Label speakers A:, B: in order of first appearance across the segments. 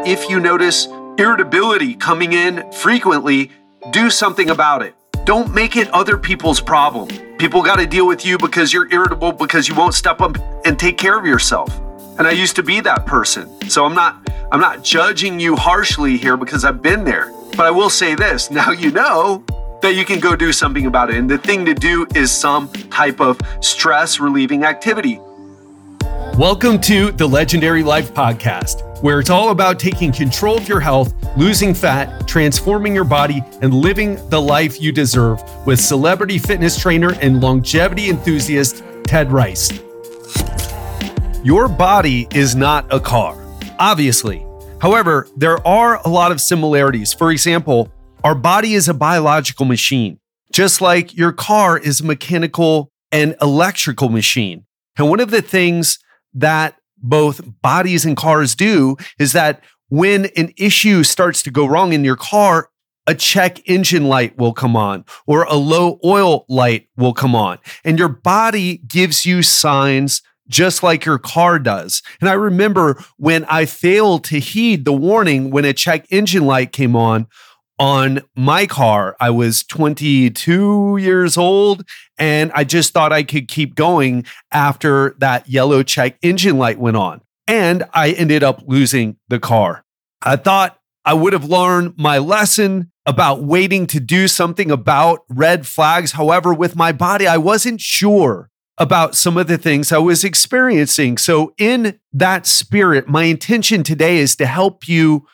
A: if you notice irritability coming in frequently, do something about it. Don't make it other people's problem. People got to deal with you because you're irritable because you won't step up and take care of yourself. And I used to be that person. So I'm not judging you harshly here because I've been there. But I will say this, now you know that you can go do something about it. And the thing to do is some type of stress relieving activity.
B: Welcome to the Legendary Life Podcast, where it's all about taking control of your health, losing fat, transforming your body, and living the life you deserve with celebrity fitness trainer and longevity enthusiast, Ted Rice. Your body is not a car, obviously. However, there are a lot of similarities. For example, our body is a biological machine, just like your car is a mechanical and electrical machine. And one of the things that both bodies and cars do is that when an issue starts to go wrong in your car, a check engine light will come on or a low oil light will come on. And your body gives you signs just like your car does. And I remember when I failed to heed the warning when a check engine light came on my car. I was 22 years old and I just thought I could keep going after that yellow check engine light went on. And I ended up losing the car. I thought I would have learned my lesson about waiting to do something about red flags. However, with my body, I wasn't sure about some of the things I was experiencing. So in that spirit, my intention today is to help you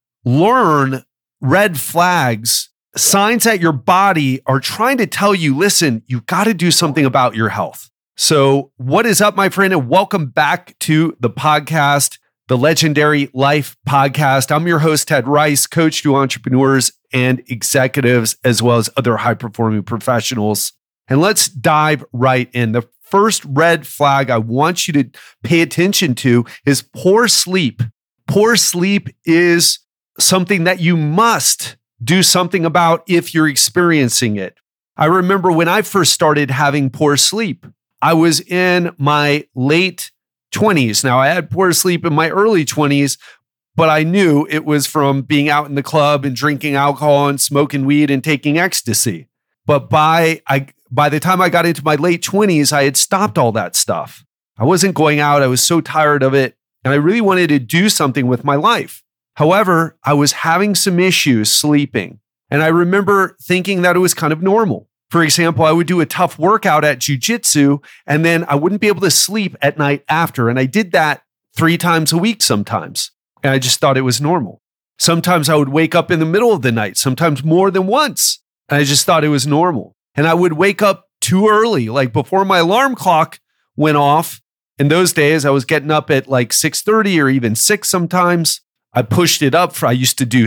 B: learn red flags, signs that your body are trying to tell you, listen, you've got to do something about your health. So what is up, my friend? And welcome back to the podcast, the Legendary Life Podcast. I'm your host, Ted Rice, coach to entrepreneurs and executives, as well as other high-performing professionals. And let's dive right in. The first red flag I want you to pay attention to is poor sleep. Poor sleep is something that you must do something about if you're experiencing it. I remember when I first started having poor sleep, I was in my late 20s. Now, I had poor sleep in my early 20s, but I knew it was from being out in the club and drinking alcohol and smoking weed and taking ecstasy. But by the time I got into my late 20s, I had stopped all that stuff. I wasn't going out. I was so tired of it, and I really wanted to do something with my life. However, I was having some issues sleeping, and I remember thinking that it was kind of normal. For example, I would do a tough workout at jiu-jitsu, and then I wouldn't be able to sleep at night after. And I did that 3 times a week sometimes, and I just thought it was normal. Sometimes I would wake up in the middle of the night, sometimes more than once, and I just thought it was normal. And I would wake up too early, like before my alarm clock went off. In those days, I was getting up at like 6:30 or even 6 sometimes. I pushed it up. I used to do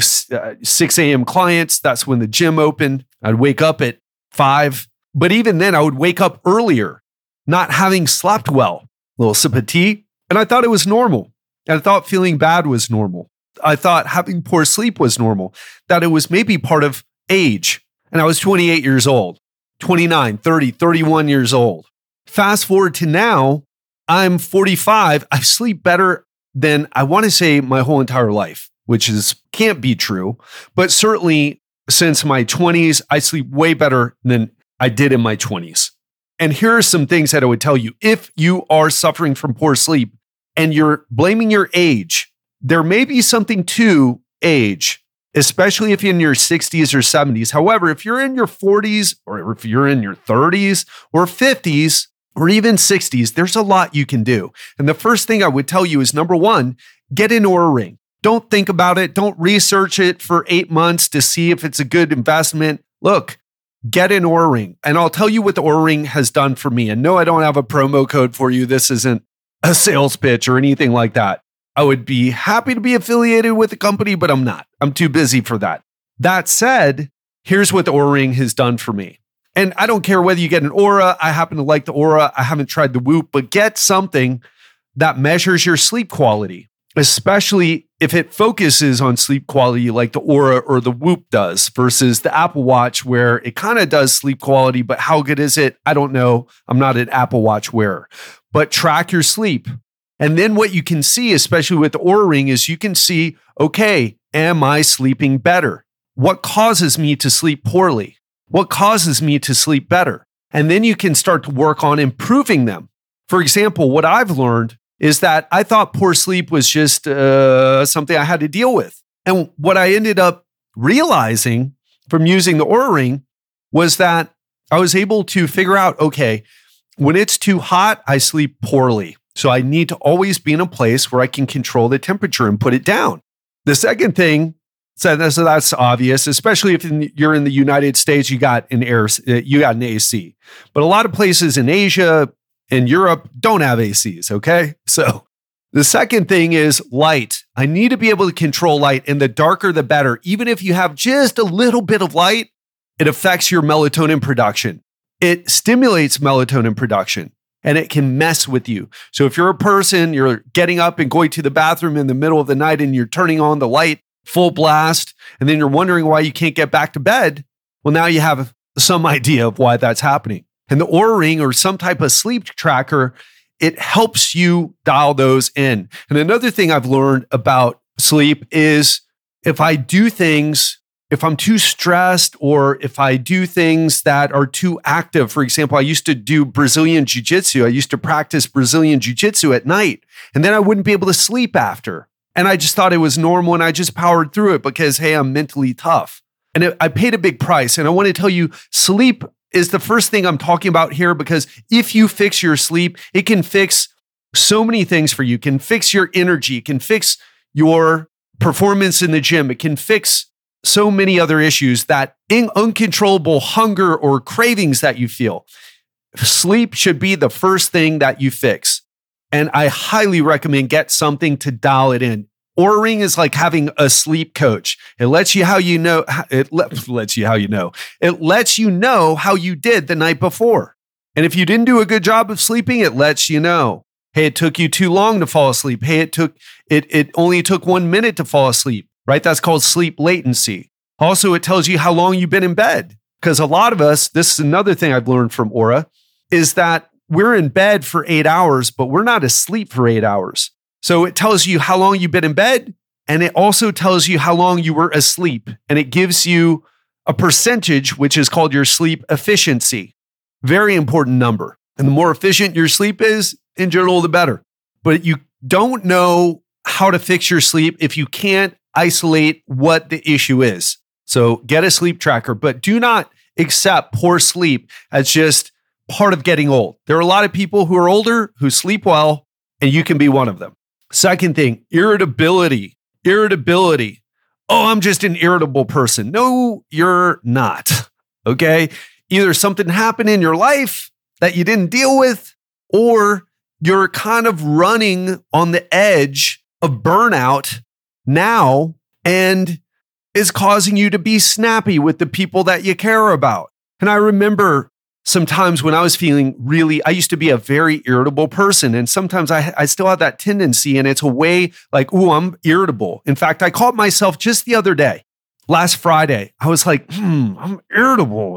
B: 6 a.m. clients. That's when the gym opened. I'd wake up at 5. But even then, I would wake up earlier, not having slept well. A little sip of tea. And I thought it was normal. And I thought feeling bad was normal. I thought having poor sleep was normal, that it was maybe part of age. And I was 28 years old, 29, 30, 31 years old. Fast forward to now, I'm 45. I sleep better than I want to say my whole entire life, which can't be true. But certainly since my 20s, I sleep way better than I did in my 20s. And here are some things that I would tell you. If you are suffering from poor sleep and you're blaming your age, there may be something to age, especially if you're in your 60s or 70s. However, if you're in your 40s or if you're in your 30s or 50s, or even 60s, there's a lot you can do. And the first thing I would tell you is, number one, get an Oura Ring. Don't think about it. Don't research it for 8 months to see if it's a good investment. Look, get an Oura Ring. And I'll tell you what the Oura Ring has done for me. And no, I don't have a promo code for you. This isn't a sales pitch or anything like that. I would be happy to be affiliated with the company, but I'm not. I'm too busy for that. That said, here's what the Oura Ring has done for me. And I don't care whether you get an Oura. I happen to like the Oura. I haven't tried the Whoop, but get something that measures your sleep quality, especially if it focuses on sleep quality like the Oura or the Whoop does versus the Apple Watch, where it kind of does sleep quality, but how good is it? I don't know. I'm not an Apple Watch wearer. But track your sleep. And then what you can see, especially with the Oura Ring, is you can see, okay, am I sleeping better? What causes me to sleep poorly? What causes me to sleep better? And then you can start to work on improving them. For example, what I've learned is that I thought poor sleep was just something I had to deal with. And what I ended up realizing from using the Oura Ring was that I was able to figure out, okay, when it's too hot, I sleep poorly. So I need to always be in a place where I can control the temperature and put it down. The second thing, so that's obvious, especially if you're in the United States, you got an AC. But a lot of places in Asia and Europe don't have ACs, okay? So the second thing is light. I need to be able to control light, and the darker the better. Even if you have just a little bit of light, it affects your melatonin production. It stimulates melatonin production, and it can mess with you. So if you're a person, you're getting up and going to the bathroom in the middle of the night and you're turning on the light full blast, and then you're wondering why you can't get back to bed, well, now you have some idea of why that's happening. And the Oura Ring or some type of sleep tracker, it helps you dial those in. And another thing I've learned about sleep is if I'm too stressed or if I do things that are too active, for example, I used to do Brazilian Jiu-Jitsu. I used to practice Brazilian Jiu-Jitsu at night, and then I wouldn't be able to sleep after. And I just thought it was normal, and I just powered through it because, hey, I'm mentally tough. And I paid a big price. And I want to tell you, sleep is the first thing I'm talking about here, because if you fix your sleep, it can fix so many things for you. It can fix your energy. It can fix your performance in the gym. It can fix so many other issues, that uncontrollable hunger or cravings that you feel. Sleep should be the first thing that you fix. And I highly recommend get something to dial it in. Oura Ring is like having a sleep coach. It lets you how you know. It lets you how you know. It lets you know how you did the night before. And if you didn't do a good job of sleeping, it lets you know. Hey, it took you too long to fall asleep. Hey, it only took 1 minute to fall asleep, right? That's called sleep latency. Also, it tells you how long you've been in bed. Because a lot of us, this is another thing I've learned from Oura, is that we're in bed for 8 hours, but we're not asleep for 8 hours. So it tells you how long you've been in bed, and it also tells you how long you were asleep. And it gives you a percentage, which is called your sleep efficiency. Very important number. And the more efficient your sleep is, in general, the better. But you don't know how to fix your sleep if you can't isolate what the issue is. So get a sleep tracker, but do not accept poor sleep as just part of getting old. There are a lot of people who are older who sleep well, and you can be one of them. Second thing, irritability. Oh, I'm just an irritable person. No, you're not. Okay. Either something happened in your life that you didn't deal with, or you're kind of running on the edge of burnout now, and is causing you to be snappy with the people that you care about. And I remember sometimes when I was feeling I used to be a very irritable person. And sometimes I still have that tendency, and it's a way like, ooh, I'm irritable. In fact, I caught myself just the other day, last Friday. I was like, I'm irritable,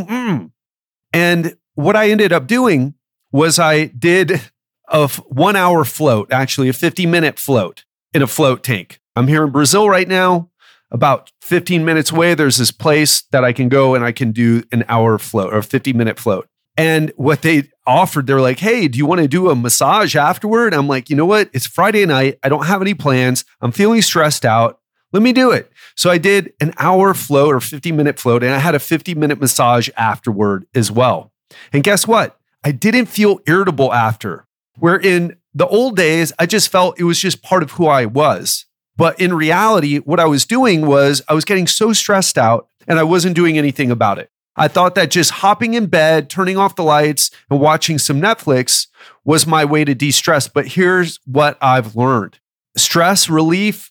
B: And what I ended up doing was I did a 1 hour float, actually a 50-minute float in a float tank. I'm here in Brazil right now. About 15 minutes away, there's this place that I can go and I can do an hour float or a 50-minute float. And what they offered, they're like, hey, do you want to do a massage afterward? I'm like, you know what? It's Friday night. I don't have any plans. I'm feeling stressed out. Let me do it. So I did an hour float or 50-minute float, and I had a 50-minute massage afterward as well. And guess what? I didn't feel irritable after. Where in the old days, I just felt it was just part of who I was. But in reality, what I was doing was I was getting so stressed out, and I wasn't doing anything about it. I thought that just hopping in bed, turning off the lights, and watching some Netflix was my way to de-stress. But here's what I've learned. Stress relief,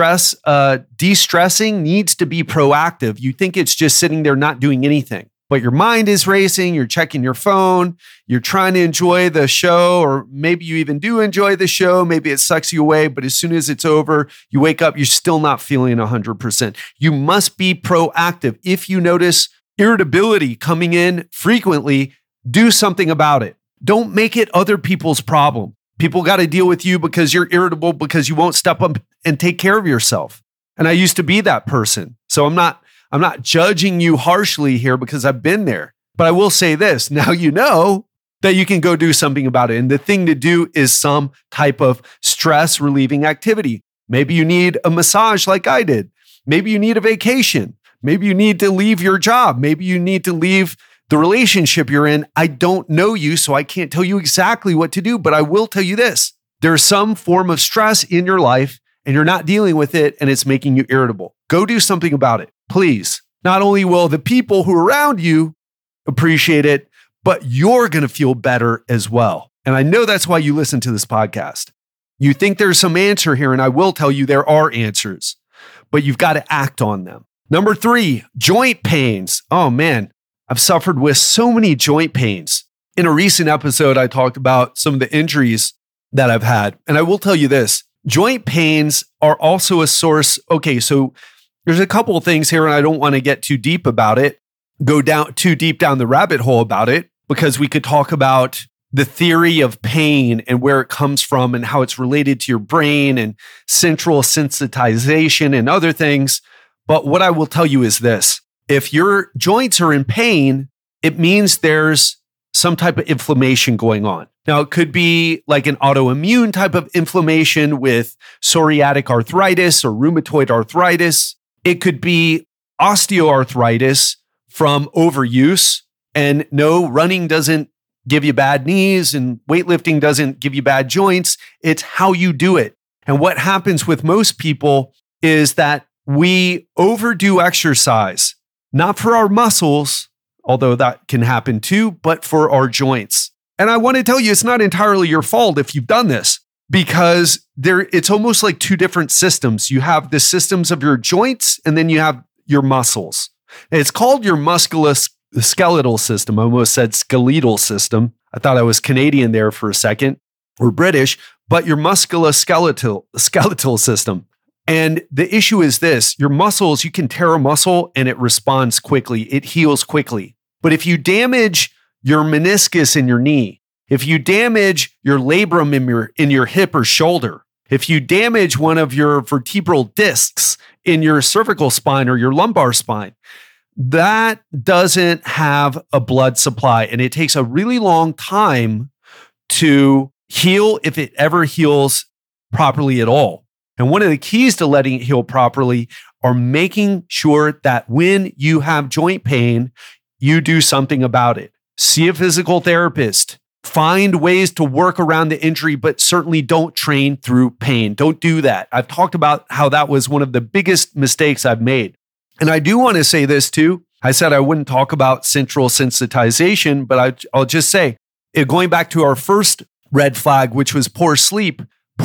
B: de-stressing needs to be proactive. You think it's just sitting there not doing anything, but your mind is racing, you're checking your phone, you're trying to enjoy the show, or maybe you even do enjoy the show, maybe it sucks you away, but as soon as it's over, you wake up, you're still not feeling 100%. You must be proactive. If you notice irritability coming in frequently, do something about it. Don't make it other people's problem.
A: People got to deal with you because you're irritable because you won't step up and take care of yourself. And I used to be that person. So I'm not judging you harshly here because I've been there. But I will say this, now you know that you can go do something about it. And the thing to do is some type of stress relieving activity. Maybe you need a massage like I did. Maybe you need a vacation. Maybe you need to leave your job. Maybe you need to leave the relationship you're in. I don't know you, so I can't tell you exactly what to do, but I will tell you this. There's some form of stress in your life and you're not dealing with it and it's making you irritable. Go do something about it, please. Not only will the people who are around you appreciate it, but you're going to feel better as well. And I know that's why you listen to this podcast. You think there's some answer here, and I will tell you there are answers, but you've got to act on them. Number 3, joint pains. Oh man, I've suffered with so many joint pains. In a recent episode, I talked about some of the injuries that I've had. And I will tell you this, joint pains are also a source. Okay, so there's a couple of things here, and I don't want to get too deep about it, go down too deep down the rabbit hole about it, because we could talk about the theory of pain and where it comes from and how it's related to your brain and central sensitization and other things. But what I will tell you is this. If your joints are in pain, it means there's some type of inflammation going on. Now, it could be like an autoimmune type of inflammation with psoriatic arthritis or rheumatoid arthritis. It could be osteoarthritis from overuse. And no, running doesn't give you bad knees and weightlifting doesn't give you bad joints. It's how you do it. And what happens with most people is that we overdo exercise, not for our muscles, although that can happen too, but for our joints. And I want to tell you, it's not entirely your fault if you've done this, because it's almost like two different systems. You have the systems of your joints, and then you have your muscles. And it's called your musculoskeletal system. I almost said skeletal system. I thought I was Canadian there for a second, or British, but your musculoskeletal system. And the issue is this, your muscles, you can tear a muscle and it responds quickly. It heals quickly. But if you damage your meniscus in your knee, if you damage your labrum in your hip or shoulder, if you damage one of your vertebral discs in your cervical spine or your lumbar spine, that doesn't have a blood supply. And it takes a really long time to heal, if it ever heals properly at all. And one of the keys to letting it heal properly are making sure that when you have joint pain, you do something about it. See a physical therapist. Find ways to work around the injury, but certainly don't train through pain. Don't do that. I've talked about how that was one of the biggest mistakes I've made. And I do want to say this too. I said I wouldn't talk about central sensitization, but I'll just say, going back to our first red flag, which was poor sleep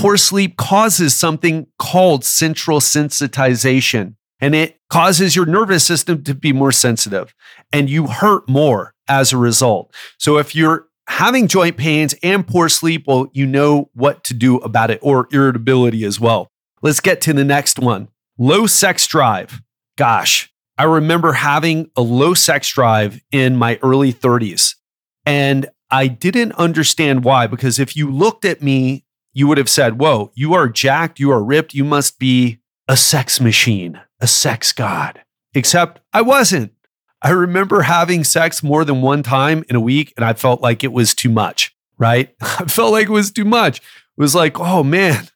A: causes something called central sensitization, and it causes your nervous system to be more sensitive, and you hurt more as a result. So if you're having joint pains and poor sleep, well, you know what to do about it, or irritability as well. Let's get to the next one. Low sex drive. Gosh, I remember having a low sex drive in my early 30s, and I didn't understand why, because if you looked at me, you would have said, whoa, you are jacked, you are ripped, you must be a sex machine, a sex god. Except I wasn't. I remember having sex more than one time in a week, and I felt like it was too much, right? I felt like it was too much. It was like, oh man,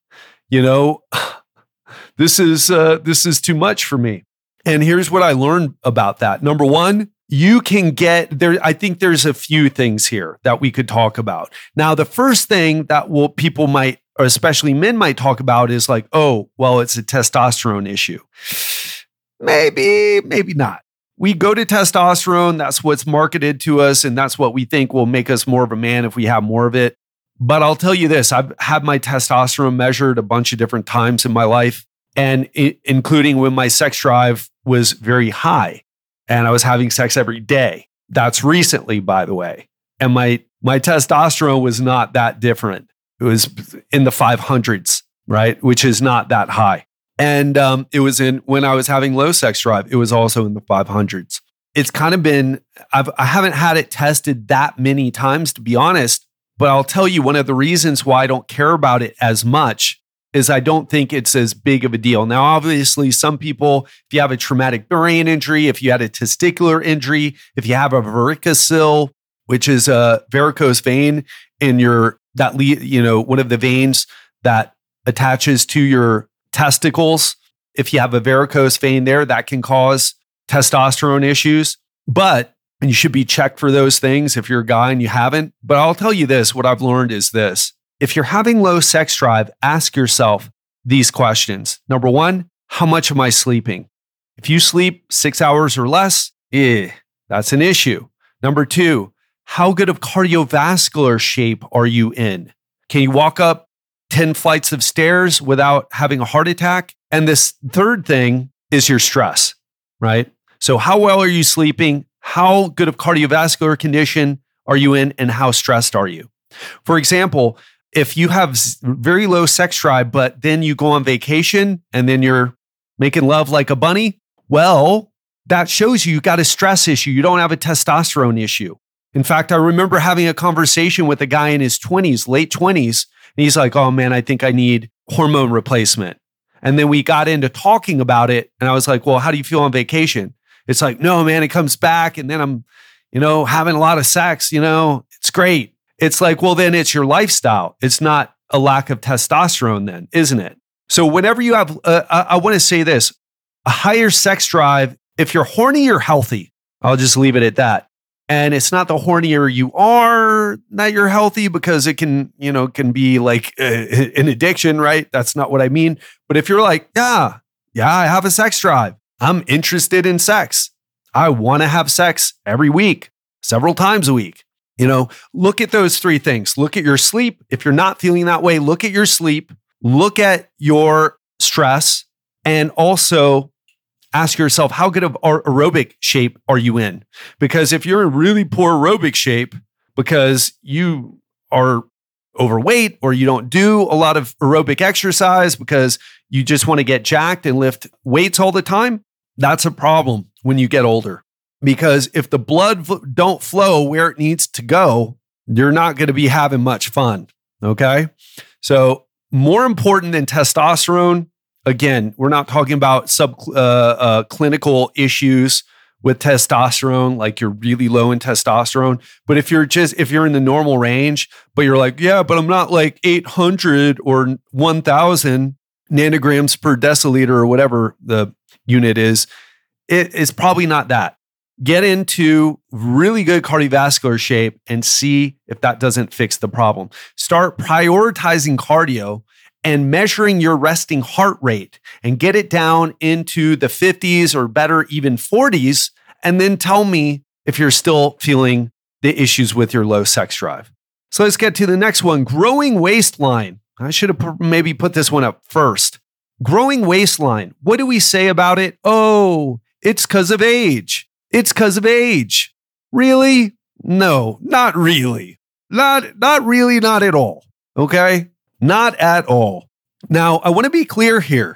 A: this is too much for me. And here's what I learned about that. Number one, you can get there. I think there's a few things here that we could talk about. Now, the first thing that people might, or especially men might talk about is like, oh, well, it's a testosterone issue. Maybe not. We go to testosterone. That's what's marketed to us. And that's what we think will make us more of a man if we have more of it. But I'll tell you this, I've had my testosterone measured a bunch of different times in my life, and including when my sex drive was very high. And I was having sex every day. That's recently, by the way. And my testosterone was not that different. It was in the 500s, right? Which is not that high. And it was when I was having low sex drive, it was also in the 500s. It's kind of been, I haven't had it tested that many times, to be honest,
B: But I'll tell you, one of the reasons why I don't care about it as much is I don't think it's as big of a deal. Now, obviously, some people, if you have a traumatic brain injury, if you had a testicular injury, if you have a varicocele, which is a varicose vein in one of the veins that attaches to your testicles. If you have a varicose vein there, that can cause testosterone issues. But you should be checked for those things if you're a guy and you haven't. But I'll tell you this, what I've learned is this. If you're having low sex drive, ask yourself these questions. Number one, how much am I sleeping? If you sleep 6 hours or less, that's an issue. Number two, how good of cardiovascular shape are you in? Can you walk up 10 flights of stairs without having a heart attack? And this third thing is your stress, right? So how well are you sleeping? How good of cardiovascular condition are you in? And how stressed are you? For example, if you have very low sex drive, but then you go on vacation and then you're making love like a bunny, well, that shows you got a stress issue. You don't have a testosterone issue. In fact, I remember having a conversation with a guy in his 20s, late 20s, and he's like, oh man, I think I need hormone replacement. And then we got into talking about it. And I was like, well, how do you feel on vacation? It's like, no, man, it comes back. And then I'm, having a lot of sex, it's great. It's like, well, then it's your lifestyle. It's not a lack of testosterone then, isn't it? So whenever you have, I want to say this, a higher sex drive, if you're horny, you're healthy. I'll just leave it at that. And it's not the hornier you are that you're healthy, because it can be like an addiction, right? That's not what I mean. But if you're like, yeah, I have a sex drive. I'm interested in sex. I want to have sex every week, several times a week. Look at those three things. Look at your sleep. If you're not feeling that way, look at your sleep, look at your stress, and also ask yourself, how good of aerobic shape are you in? Because if you're in really poor aerobic shape because you are overweight or you don't do a lot of aerobic exercise because you just want to get jacked and lift weights all the time, that's a problem when you get older. Because if the blood don't flow where it needs to go, you're not going to be having much fun, okay? So more important than testosterone, again, we're not talking about clinical issues with testosterone, like you're really low in testosterone. But if you're in the normal range, but you're like, yeah, but I'm not like 800 or 1,000 nanograms per deciliter or whatever the unit is, it is probably not that. Get into really good cardiovascular shape and see if that doesn't fix the problem. Start prioritizing cardio and measuring your resting heart rate and get it down into the 50s or better, even 40s. And then tell me if you're still feeling the issues with your low sex drive. So let's get to the next one. Growing waistline. I should have maybe put this one up first. Growing waistline. What do we say about it? Oh, it's because of age. It's because of age. Really? No, not really. Not really, not at all. Okay? Not at all. Now, I want to be clear here.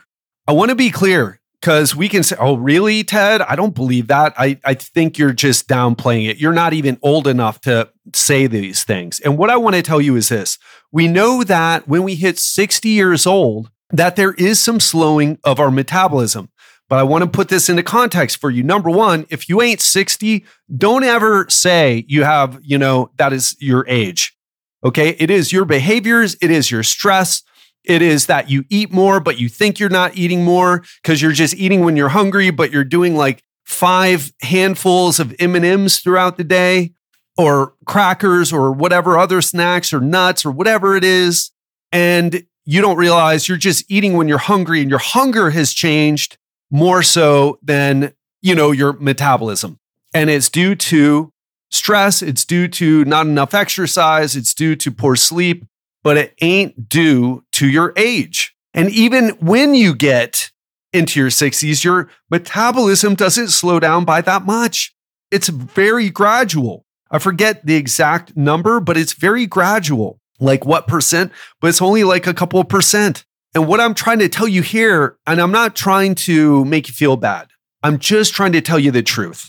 B: Because we can say, oh, really, Ted? I don't believe that. I think you're just downplaying it. You're not even old enough to say these things. And what I want to tell you is this. We know that when we hit 60 years old, that there is some slowing of our metabolism. But I want to put this into context for you. Number one, if you ain't 60, don't ever say you have, that is your age. Okay. It is your behaviors. It is your stress. It is that you eat more, but you think you're not eating more because you're just eating when you're hungry, but you're doing like 5 handfuls of M&Ms throughout the day or crackers or whatever other snacks or nuts or whatever it is. And you don't realize you're just eating when you're hungry, and your hunger has changed more so than, your metabolism. And it's due to stress. It's due to not enough exercise. It's due to poor sleep, but it ain't due to your age. And even when you get into your 60s, your metabolism doesn't slow down by that much. It's very gradual. I forget the exact number, but it's very gradual. Like what percent? But it's only like a couple of percent. And what I'm trying to tell you here, and I'm not trying to make you feel bad, I'm just trying to tell you the truth.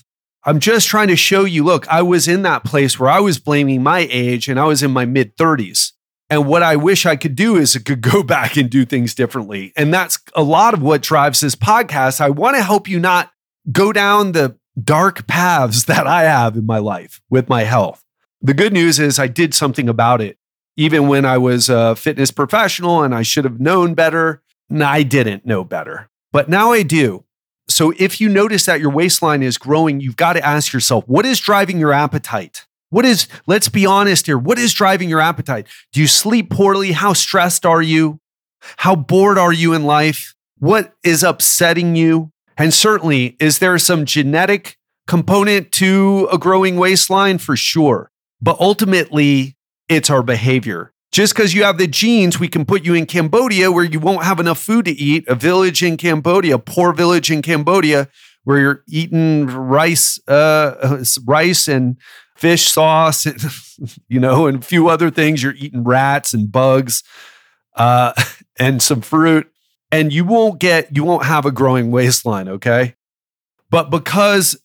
B: I'm just trying to show you, look, I was in that place where I was blaming my age and I was in my mid 30s. And what I wish I could do is I could go back and do things differently. And that's a lot of what drives this podcast. I want to help you not go down the dark paths that I have in my life with my health. The good news is I did something about it. Even when I was a fitness professional and I should have known better, I didn't know better. But now I do. So if you notice that your waistline is growing, you've got to ask yourself, what is driving your appetite? Let's be honest here. What is driving your appetite? Do you sleep poorly? How stressed are you? How bored are you in life? What is upsetting you? And certainly, is there some genetic component to a growing waistline? For sure. But ultimately, it's our behavior. Just because you have the genes, we can put you in Cambodia where you won't have enough food to eat, a village in Cambodia, a poor village in Cambodia, where you're eating rice and fish sauce, and a few other things. You're eating rats and bugs and some fruit, and you won't have a growing waistline, okay? But because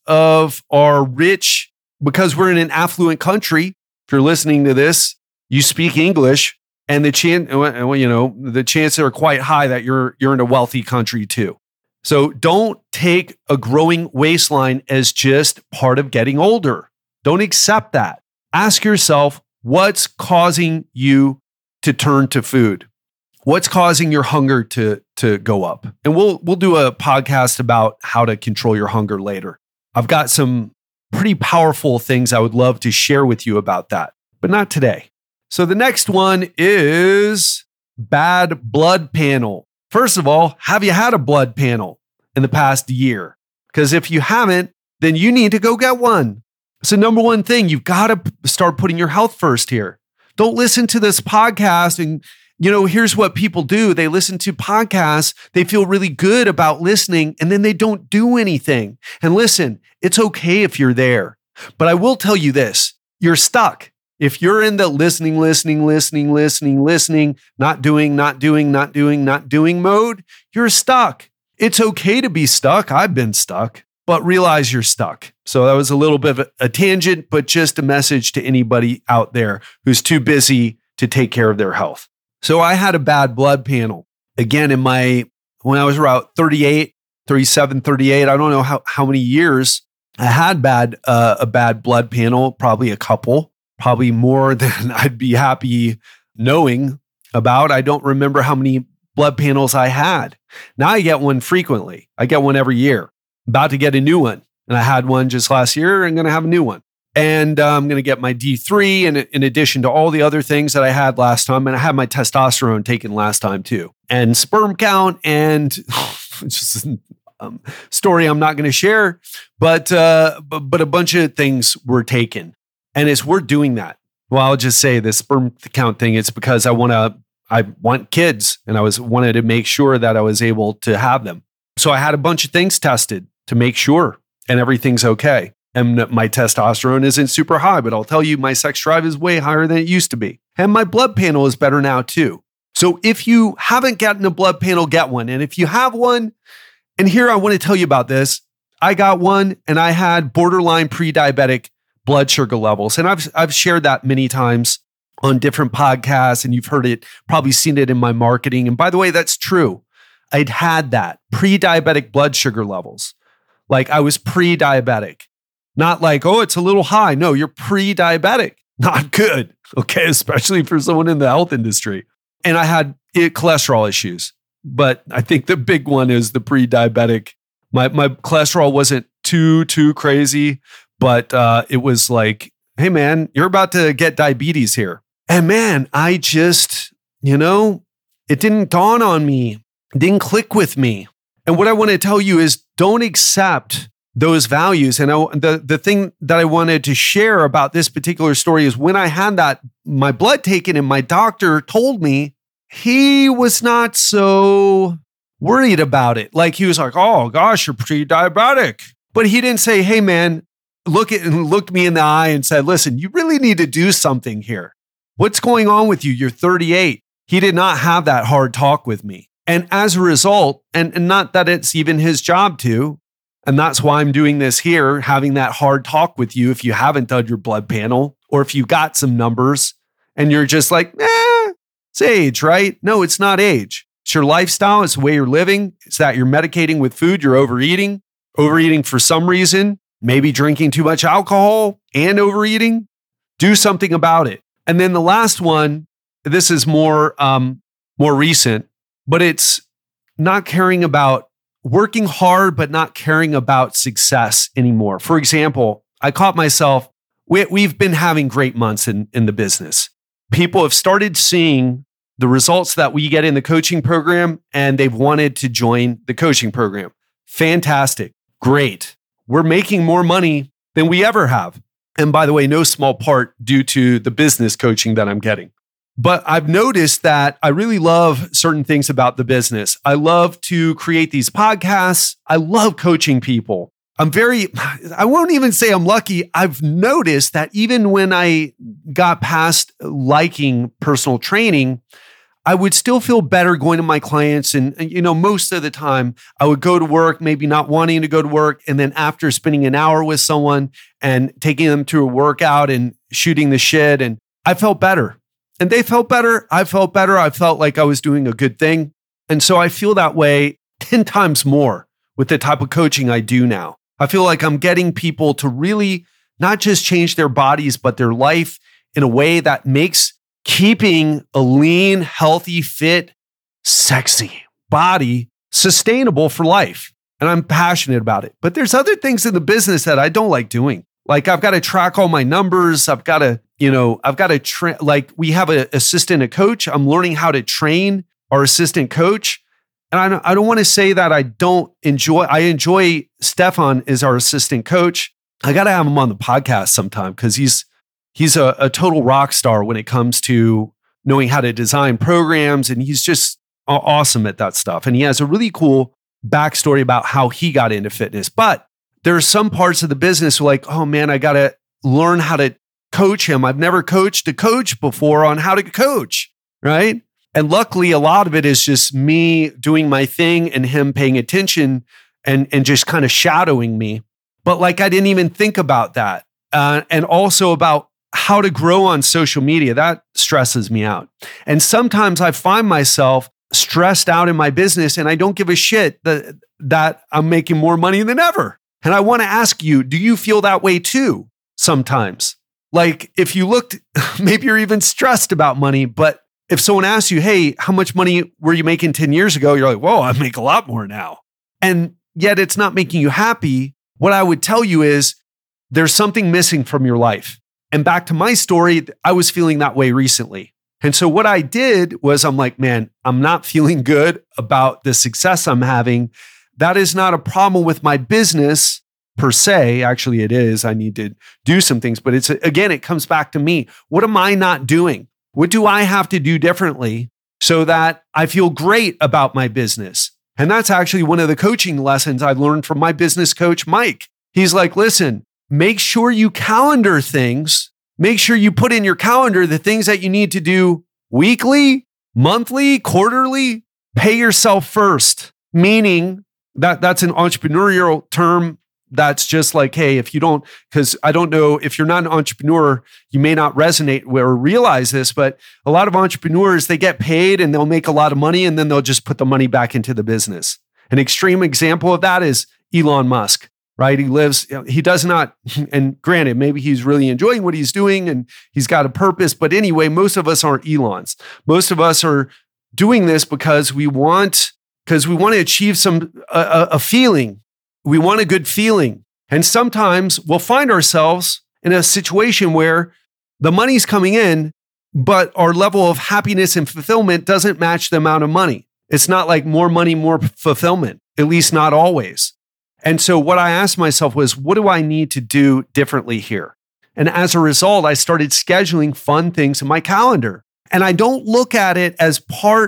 B: we're in an affluent country, if you're listening to this, you speak English, and the chances are quite high that you're in a wealthy country too. So don't take a growing waistline as just part of getting older. Don't accept that. Ask yourself, what's causing you to turn to food? What's causing your hunger to go up? And we'll do a podcast about how to control your hunger later. I've got some pretty powerful things I would love to share with you about that, but not today. So the next one is bad blood panel. First of all, have you had a blood panel in the past year? Because if you haven't, then you need to go get one. So number one thing, you've got to start putting your health first here. Don't listen to this podcast and, here's what people do. They listen to podcasts. They feel really good about listening, and then they don't do anything. And listen, it's okay if you're there. But I will tell you this, you're stuck. If you're in the listening, not doing mode, you're stuck. It's okay to be stuck. I've been stuck. But realize you're stuck. So that was a little bit of a tangent, but just a message to anybody out there who's too busy to take care of their health. So I had a bad blood panel. Again, when I was around 37, 38, I don't know how many years I had a bad blood panel, probably a couple, probably more than I'd be happy knowing about. I don't remember how many blood panels I had. Now I get one frequently. I get one every year. About to get a new one. And I had one just last year. I'm going to have a new one. And I'm going to get my D3 in addition to all the other things that I had last time. And I had my testosterone taken last time too. And sperm count and just a story I'm not going to share. But a bunch of things were taken. And it's worth doing that. Well, I'll just say this sperm count thing, it's because I want kids. And I wanted to make sure that I was able to have them. So I had a bunch of things tested to make sure, and everything's okay. And my testosterone isn't super high, but I'll tell you, my sex drive is way higher than it used to be. And my blood panel is better now too. So if you haven't gotten a blood panel, get one. And if you have one, and here I want to tell you about this, I got one and I had borderline pre-diabetic blood sugar levels. And I've shared that many times on different podcasts, and you've heard it, probably seen it in my marketing. And by the way, that's true. I'd had that pre-diabetic blood sugar levels. Like I was pre-diabetic, not like, oh, it's a little high. No, you're pre-diabetic. Not good. Okay. Especially for someone in the health industry. And I had cholesterol issues, but I think the big one is the pre-diabetic. My cholesterol wasn't too crazy, but it was like, hey man, you're about to get diabetes here. And man, I just, it didn't dawn on me. It didn't click with me. And what I want to tell you is don't accept those values. And the thing that I wanted to share about this particular story is when I had my blood taken and my doctor told me he was not so worried about it. Like he was like, oh gosh, you're pre-diabetic. But he didn't say, hey man, looked me in the eye and said, listen, you really need to do something here. What's going on with you? You're 38. He did not have that hard talk with me. And as a result, and not that it's even his job to, And that's why I'm doing this here, having that hard talk with you if you haven't done your blood panel, or if you got some numbers and you're just like, it's age, right? No, it's not age. It's your lifestyle. It's the way you're living. It's that you're medicating with food. You're overeating for some reason, maybe drinking too much alcohol and overeating. Do something about it. And then the last one, this is more recent, but it's not caring about working hard, but not caring about success anymore. For example, I caught myself, we've been having great months in the business. People have started seeing the results that we get in the coaching program, and they've wanted to join the coaching program. Fantastic. Great. We're making more money than we ever have. And by the way, no small part due to the business coaching that I'm getting. But I've noticed that I really love certain things about the business. I love to create these podcasts. I love coaching people. I won't even say I'm lucky. I've noticed that even when I got past liking personal training, I would still feel better going to my clients. And most of the time I would go to work, maybe not wanting to go to work. And then after spending an hour with someone and taking them to a workout and shooting the shit, and I felt better. And they felt better. I felt better. I felt like I was doing a good thing. And so I feel that way 10 times more with the type of coaching I do now. I feel like I'm getting people to really not just change their bodies, but their life in a way that makes keeping a lean, healthy, fit, sexy body sustainable for life. And I'm passionate about it. But there's other things in the business that I don't like doing. Like I've got to track all my numbers. I've got to like we have an assistant, a coach. I'm learning how to train our assistant coach. And I don't want to say that I enjoy Stefan is our assistant coach. I got to have him on the podcast sometime because he's a total rock star when it comes to knowing how to design programs. And he's just awesome at that stuff. And he has a really cool backstory about how he got into fitness. But there are some parts of the business like, oh man, I got to learn how to coach him. I've never coached a coach before on how to coach, right? And luckily, a lot of it is just me doing my thing and him paying attention and just kind of shadowing me. But like, I didn't even think about that. And also about how to grow on social media. That stresses me out. And sometimes I find myself stressed out in my business and I don't give a shit that I'm making more money than ever. And I want to ask you, do you feel that way too sometimes? Like if you looked, maybe you're even stressed about money, but if someone asks you, hey, how much money were you making 10 years ago? You're like, whoa, I make a lot more now. And yet it's not making you happy. What I would tell you is there's something missing from your life. And back to my story, I was feeling that way recently. And so what I did was I'm like, man, I'm not feeling good about the success I'm having. That is not a problem with my business per se. Actually, it is. I need to do some things, but it comes back to me. What am I not doing? What do I have to do differently so that I feel great about my business? And that's actually one of the coaching lessons I learned from my business coach, Mike. He's like, listen, make sure you calendar things. Make sure you put in your calendar the things that you need to do weekly, monthly, quarterly. Pay yourself first, meaning that's an entrepreneurial term. That's just like, hey, if you don't, because I don't know, if you're not an entrepreneur, you may not resonate or realize this, but a lot of entrepreneurs, they get paid and they'll make a lot of money and then they'll just put the money back into the business. An extreme example of that is Elon Musk, right? He does not, and granted, maybe he's really enjoying what he's doing and he's got a purpose, but anyway, most of us aren't Elons. Most of us are doing this because we want to achieve a feeling. We want a good feeling. And sometimes we'll find ourselves in a situation where the money's coming in, but our level of happiness and fulfillment doesn't match the amount of money. It's not like more money, more fulfillment, at least not always. And so what I asked myself was, what do I need to do differently here? And as a result, I started scheduling fun things in my calendar. And I don't look at it as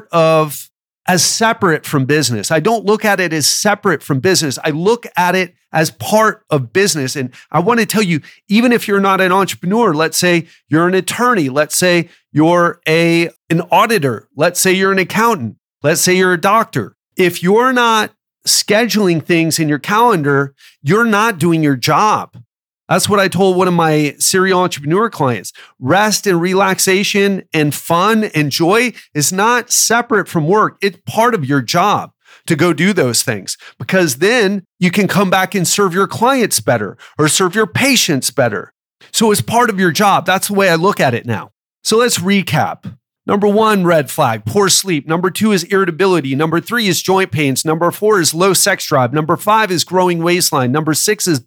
B: separate from business. I don't look at it as separate from business. I look at it as part of business. And I want to tell you, even if you're not an entrepreneur, let's say you're an attorney, let's say you're an auditor, let's say you're an accountant, let's say you're a doctor. If you're not
A: scheduling things in your calendar, you're not doing your job. That's what I told one of my serial entrepreneur clients. Rest and relaxation and fun and joy is not separate from work. It's part of your job to go do those things, because then you can come back and serve your clients better or serve your patients better. So it's part of your job. That's the way I look at it now. So let's recap. Number 1, red flag, poor sleep. Number 2 is irritability. Number 3 is joint pains. Number 4 is low sex drive. Number 5 is growing waistline. Number 6 is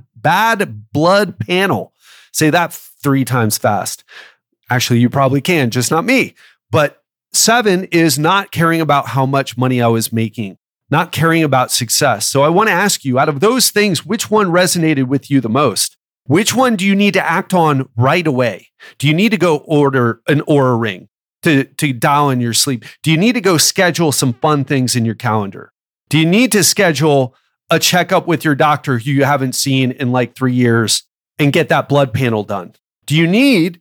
A: bad blood panel. Say that 3 times fast. Actually, you probably can, just not me. But 7 is not caring about how much money I was making, not caring about success. So I want to ask you, out of those things, which one resonated with you the most? Which one do you need to act on right away? Do you need to go order an Oura Ring to dial in your sleep? Do you need to go schedule some fun things in your calendar? Do you need to schedule a checkup with your doctor who you haven't seen in like 3 years and get that blood panel done? Do you need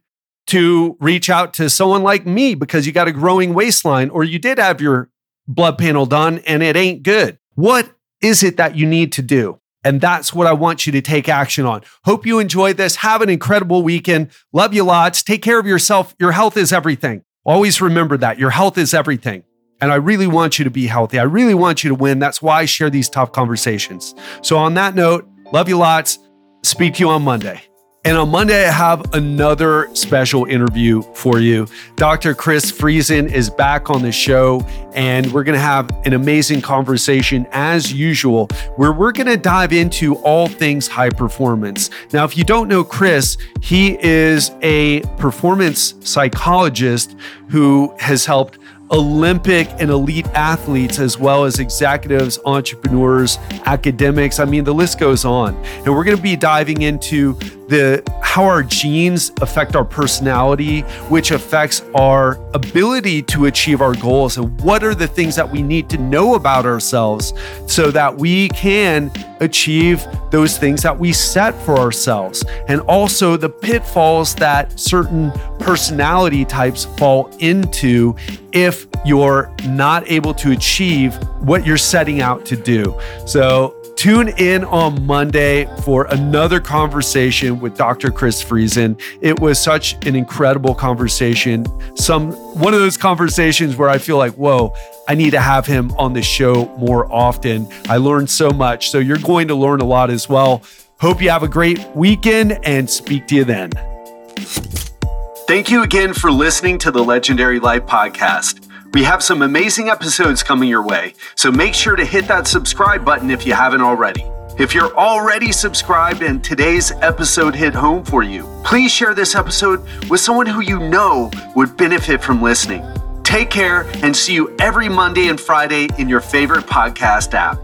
A: to reach out to someone like me because you got a growing waistline, or you did have your blood panel done and it ain't good? What is it that you need to do? And that's what I want you to take action on. Hope you enjoyed this. Have an incredible weekend. Love you lots. Take care of yourself. Your health is everything. Always remember that. Your health is everything. And I really want you to be healthy. I really want you to win. That's why I share these tough conversations. So on that note, love you lots. Speak to you on Monday. And on Monday, I have another special interview for you. Dr. Chris Friesen is back on the show, and we're going to have an amazing conversation as usual, where we're going to dive into all things high performance. Now, if you don't know Chris, he is a performance psychologist who has helped Olympic and elite athletes, as well as executives, entrepreneurs, academics. I mean, the list goes on. And we're going to be diving into how our genes affect our personality, which affects our ability to achieve our goals, and what are the things that we need to know about ourselves so that we can achieve those things that we set for ourselves, and also the pitfalls that certain personality types fall into if you're not able to achieve what you're setting out to do. So tune in on Monday for another conversation with Dr. Chris Friesen. It was such an incredible conversation. One of those conversations where I feel like, whoa, I need to have him on the show more often. I learned so much. So you're going to learn a lot as well. Hope you have a great weekend, and speak to you then. Thank you again for listening to the Legendary Life Podcast. We have some amazing episodes coming your way, so make sure to hit that subscribe button if you haven't already. If you're already subscribed and today's episode hit home for you, please share this episode with someone who you know would benefit from listening. Take care, and see you every Monday and Friday in your favorite podcast app.